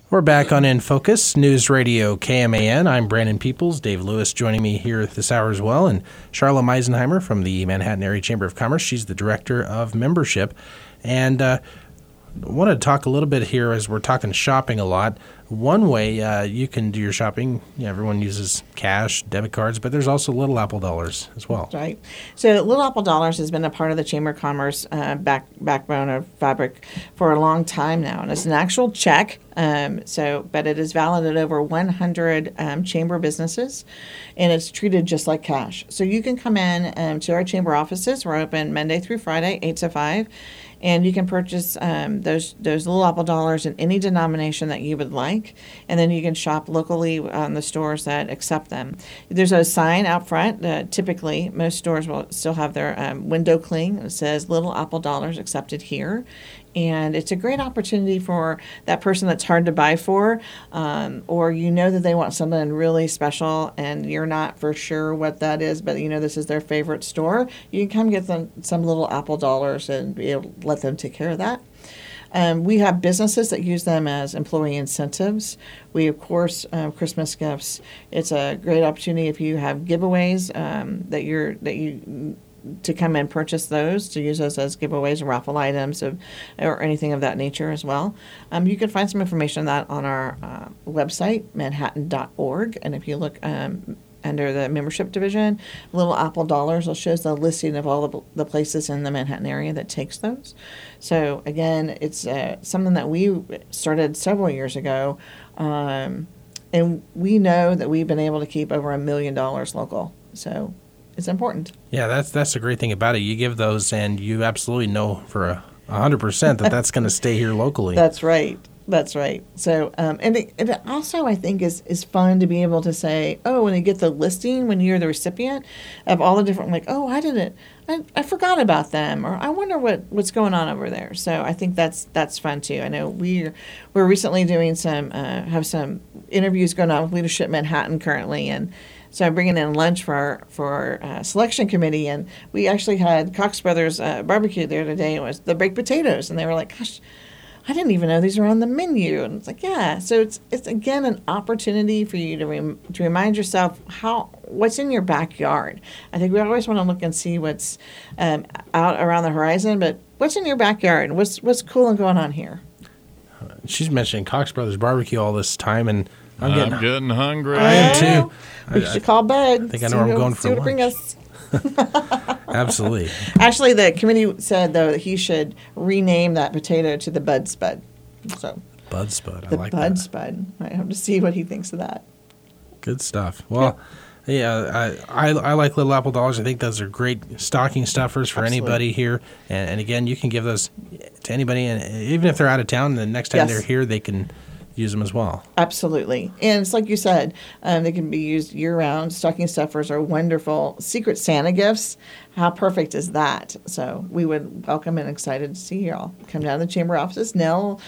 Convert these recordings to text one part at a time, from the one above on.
We're back on In Focus, News Radio KMAN. I'm Brandon Peoples, Dave Lewis joining me here this hour as well, and Charlotte Meisenheimer from the Manhattan Area Chamber of Commerce. She's the Director of Membership. And I want to talk a little bit here as we're talking shopping a lot. One way you can do your shopping, everyone uses cash, debit cards, but there's also Little Apple Dollars as well. That's right. So Little Apple Dollars has been a part of the Chamber of Commerce backbone or fabric for a long time now. And it's an actual check, but it is valid at over 100 chamber businesses, and it's treated just like cash. So you can come in to our chamber offices. We're open Monday through Friday, 8 to 5. And you can purchase those Little Apple Dollars in any denomination that you would like. And then you can shop locally on the stores that accept them. There's a sign out front. Typically, most stores will still have their window cling. It says Little Apple Dollars accepted here. And it's a great opportunity for that person that's hard to buy for, or that they want something really special and you're not for sure what that is, but this is their favorite store. You can come get them some Little Apple Dollars and be able to let them take care of that. We have businesses that use them as employee incentives. We, of course, Christmas gifts. It's a great opportunity if you have giveaways to come and purchase those, to use those as giveaways or raffle items or anything of that nature as well. You can find some information on that on our website, manhattan.org. And if you look under the membership division, Little Apple Dollars will show the listing of all the places in the Manhattan area that takes those. So again, it's something that we started several years ago. And we know that we've been able to keep over $1 million local. So it's important. Yeah, that's the great thing about it. You give those, and you absolutely know for 100% that that's going to stay here locally. That's right. That's right. So, and it also, I think, is fun to be able to say, when you get the listing, when you're the recipient of all the different, I forgot about them, or I wonder what's going on over there. So I think that's fun too. I know we're recently doing have some interviews going on with Leadership Manhattan currently, and so I'm bringing in lunch for our selection committee, and we actually had Cox Brothers barbecue there today. It was the baked potatoes, and they were like, "Gosh, I didn't even know these were on the menu." And it's like, yeah. So it's again an opportunity for you to remind yourself what's in your backyard. I think we always want to look and see what's out around the horizon, but what's in your backyard? What's cool and going on here? She's mentioning Cox Brothers barbecue all this time, and I'm getting hungry. I am too. We should call Bud. I think I know where I'm going for lunch. Bring us. Absolutely. Actually, the committee said, though, that he should rename that potato to the Bud Spud. So Bud Spud. I like that. The Bud Spud. I have to see what he thinks of that. Good stuff. Well, yeah, I like Little Apple Dollars. I think those are great stocking stuffers for anybody here. And again, you can give those to anybody, and even if they're out of town, the next time they're here, they can use them as well. Absolutely. And it's like you said, they can be used year-round. Stocking stuffers are wonderful. Secret Santa gifts, how perfect is that? So we would welcome and excited to see you all. Come down to the chamber offices. Nell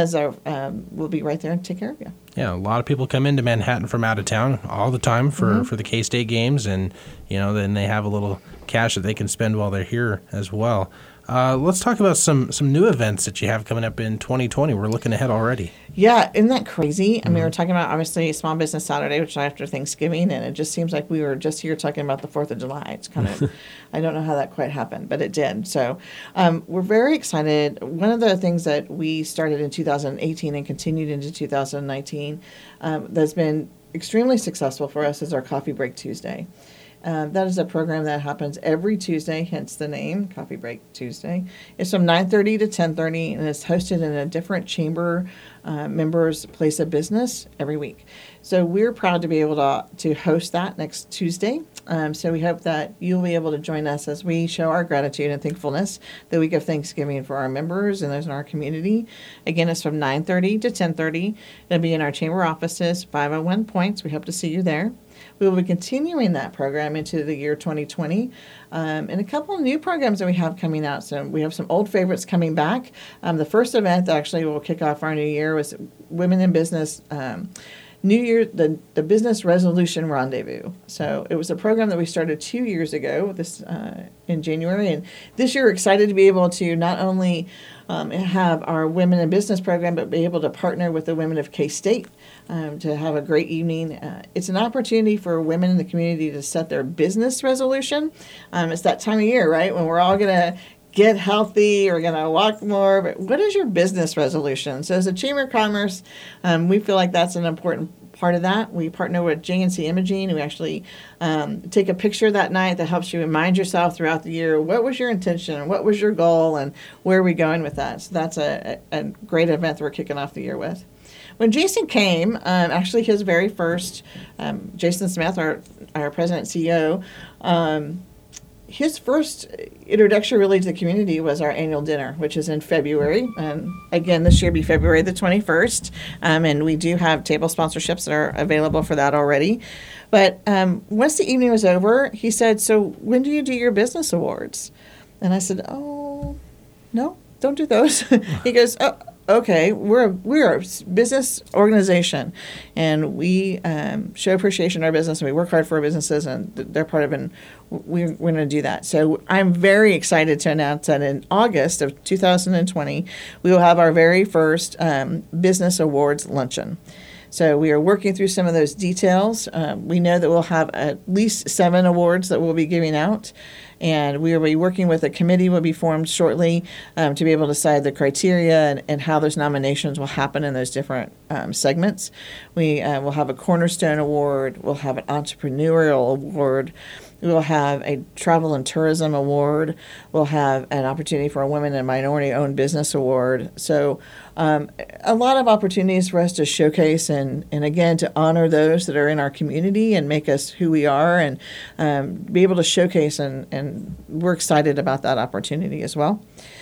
will be right there and take care of you. Yeah, a lot of people come into Manhattan from out of town all the time for the K-State games, and then they have a little cash that they can spend while they're here as well. Let's talk about some new events that you have coming up in 2020. We're looking ahead already. Yeah, isn't that crazy? I mean, we're talking about, obviously, Small Business Saturday, which is after Thanksgiving, and it just seems like we were just here talking about the 4th of July. It's kind of, I don't know how that quite happened, but it did. So we're very excited. One of the things that we started in 2018 and continued into 2019 that's been extremely successful for us is our Coffee Break Tuesday. That is a program that happens every Tuesday, hence the name, Coffee Break Tuesday. It's from 9:30 to 10:30, and it's hosted in a different chamber member's place of business every week. So we're proud to be able to host that next Tuesday. So we hope that you'll be able to join us as we show our gratitude and thankfulness the week of Thanksgiving for our members and those in our community. Again, it's from 9:30 to 10:30. It'll be in our chamber offices, 501 Points. We hope to see you there. We will be continuing that program into the year 2020, and a couple of new programs that we have coming out. So we have some old favorites coming back. The first event that actually will kick off our new year was Women in Business New Year, the Business Resolution Rendezvous. So it was a program that we started 2 years ago, in January, and this year we're excited to be able to not only have our Women in Business program, but be able to partner with the women of K-State to have a great evening. It's an opportunity for women in the community to set their business resolution. It's that time of year, right, when we're all going to get healthy or going to walk more. But what is your business resolution? So as a Chamber of Commerce, we feel like that's an important part of that. We partner with JNC Imaging. We actually take a picture that night that helps you remind yourself throughout the year, what was your intention, what was your goal, and where are we going with that? So that's a great event that we're kicking off the year with. When Jason came, actually his very first, Jason Smith, our president and CEO, his first introduction really to the community was our annual dinner, which is in February. Again, this year will be February the 21st. And we do have table sponsorships that are available for that already. But once the evening was over, he said, "So when do you do your business awards?" And I said, "Oh, no, don't do those." He goes, "Oh, okay, we're a business organization, and we show appreciation in our business, and we work hard for our businesses, and they're part of it, and we're going to do that." So I'm very excited to announce that in August of 2020, we will have our very first Business Awards Luncheon. So we are working through some of those details. We know that we'll have at least 7 awards that we'll be giving out. And we will be working with a committee will be formed shortly to be able to decide the criteria and how those nominations will happen in those different segments. We will have a Cornerstone Award. We'll have an Entrepreneurial Award. We'll have a Travel and Tourism Award. We'll have an opportunity for a Women and Minority-Owned Business Award. So a lot of opportunities for us to showcase and again, to honor those that are in our community and make us who we are and be able to showcase, and we're excited about that opportunity as well.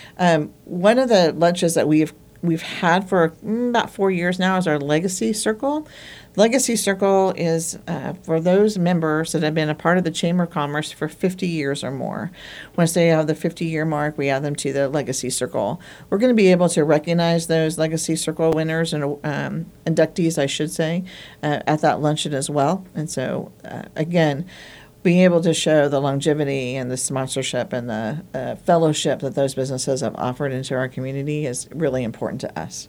One of the lunches that we've had for about 4 years now is our Legacy Circle. Legacy Circle is for those members that have been a part of the Chamber of Commerce for 50 years or more. Once they have the 50-year mark, we add them to the Legacy Circle. We're going to be able to recognize those Legacy Circle winners and inductees, I should say, at that luncheon as well. And so, again, being able to show the longevity and the sponsorship and the fellowship that those businesses have offered into our community is really important to us.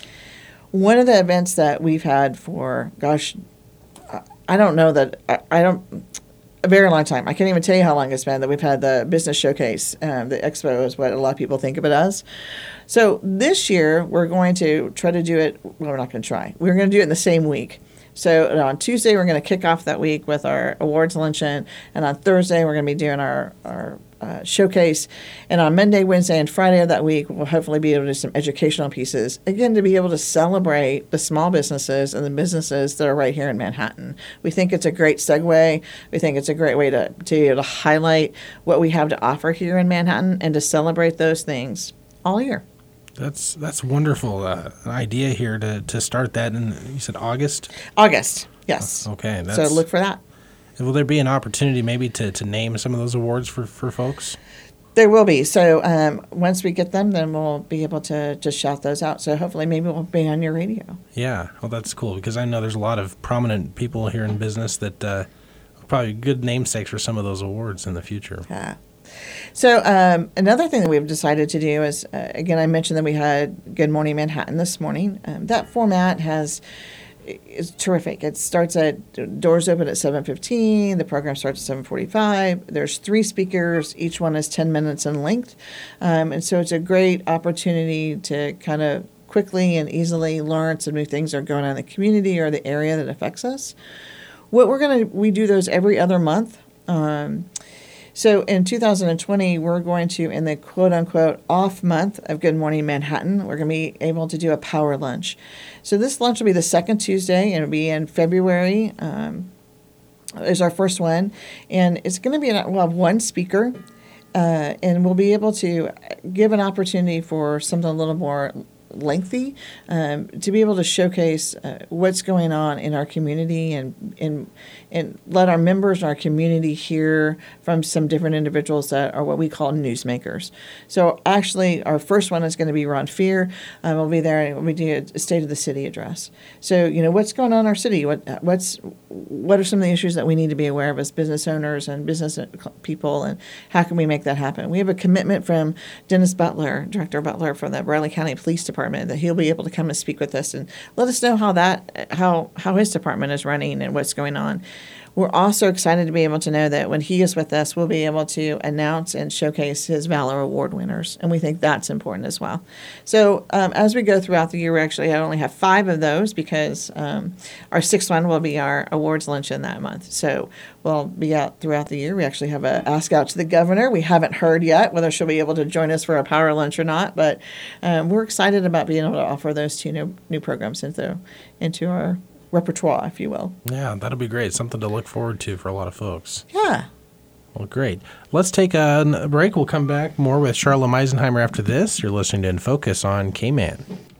One of the events that we've had for, I don't know that, a very long time. I can't even tell you how long it's been that we've had the business showcase. The expo is what a lot of people think of it as. So this year, we're going to try to do it, well, we're not going to try. We're going to do it in the same week. So on Tuesday, we're going to kick off that week with our awards luncheon. And on Thursday, we're going to be doing our showcase. And on Monday, Wednesday, and Friday of that week, we'll hopefully be able to do some educational pieces, again, to be able to celebrate the small businesses and the businesses that are right here in Manhattan. We think it's a great segue. We think it's a great way to be able to highlight what we have to offer here in Manhattan and to celebrate those things all year. That's wonderful idea here to start that in, you said August? August, yes. Okay. So look for that. Will there be an opportunity maybe to name some of those awards for folks? There will be. So once we get them, then we'll be able to just shout those out. So hopefully maybe we'll be on your radio. Yeah. Well, that's cool because I know there's a lot of prominent people here in business that probably good namesakes for some of those awards in the future. Yeah. So another thing that we've decided to do is, again, I mentioned that we had Good Morning Manhattan this morning. That format is terrific. It starts doors open at 7:15. The program starts at 7:45. There's 3 speakers. Each one is 10 minutes in length. And so it's a great opportunity to kind of quickly and easily learn some new things that are going on in the community or the area that affects us. We do those every other month. So in 2020, we're going to, in the quote-unquote off month of Good Morning Manhattan, we're going to be able to do a power lunch. So this lunch will be the second Tuesday, and it'll be in February, is our first one. And it's going to be, we'll have one speaker, and we'll be able to give an opportunity for something a little more lengthy, to be able to showcase what's going on in our community and let our members in our community hear from some different individuals that are what we call newsmakers. So actually, our first one is going to be Ron Fear. We'll be there and we do a State of the City address. So, what's going on in our city? What are some of the issues that we need to be aware of as business owners and business people, and how can we make that happen? We have a commitment from Dennis Butler, Director Butler from the Bradley County Police Department, that he'll be able to come and speak with us and let us know how his department is running and what's going on. We're also excited to be able to know that when he is with us, we'll be able to announce and showcase his Valor Award winners, and we think that's important as well. So as we go throughout the year, I only have 5 of those because our 6th one will be our awards luncheon that month. So we'll be out throughout the year. We actually have a ask out to the governor. We haven't heard yet whether she'll be able to join us for a power lunch or not, but we're excited about being able to offer those 2 new programs into our repertoire, if you will. Yeah, that'll be great. Something to look forward to for a lot of folks. Yeah. Well, great. Let's take a break. We'll come back more with Charla Meisenheimer after this. You're listening to In Focus on KMAN.